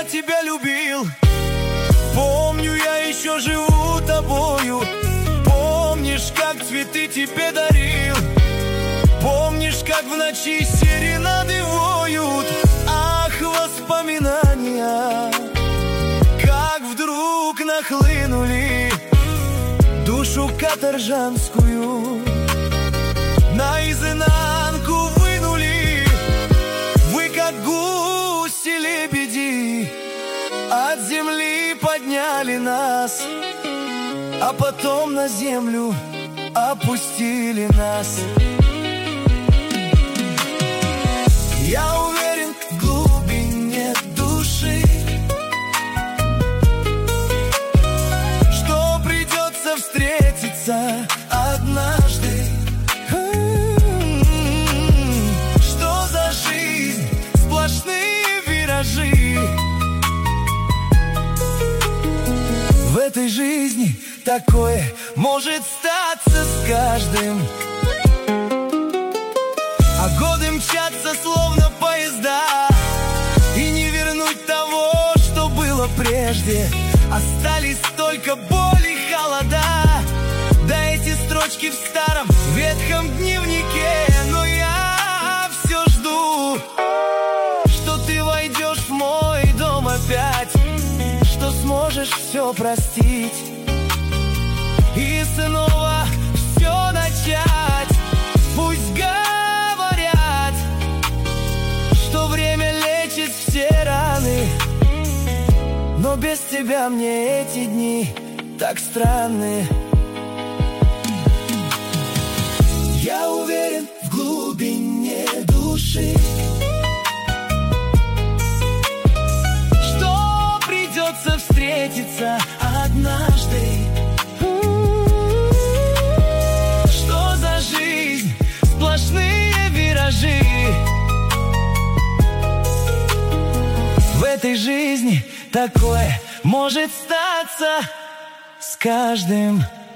тебя любил. Помню, я еще живу тобою. Помнишь, как цветы тебе дарил? Помнишь, как в ночи серенады воют? Ах, воспоминания, как вдруг нахлынули, душу каторжанскую наизнанку вынули. Вы, как гуси-лебеди, от земли подняли нас, а потом на землю опустили нас. Я уверен в глубине души, что придется встретиться однажды. Что за жизнь, сплошные виражи. В этой жизни такое может статься с каждым, а годы мчатся словно поезда, и не вернуть того, что было прежде. Остались только боль и холода, да эти строчки в старом ветхом дневнике. Но я все жду, что ты войдешь в мой дом опять, что сможешь все простить и снова все начать. Пусть говорят, что время лечит все раны, но без тебя мне эти дни так странны. Я уверен в глубине души, что придется встретиться однажды. Что за жизнь, сплошные виражи. В этой жизни такое может статься с каждым.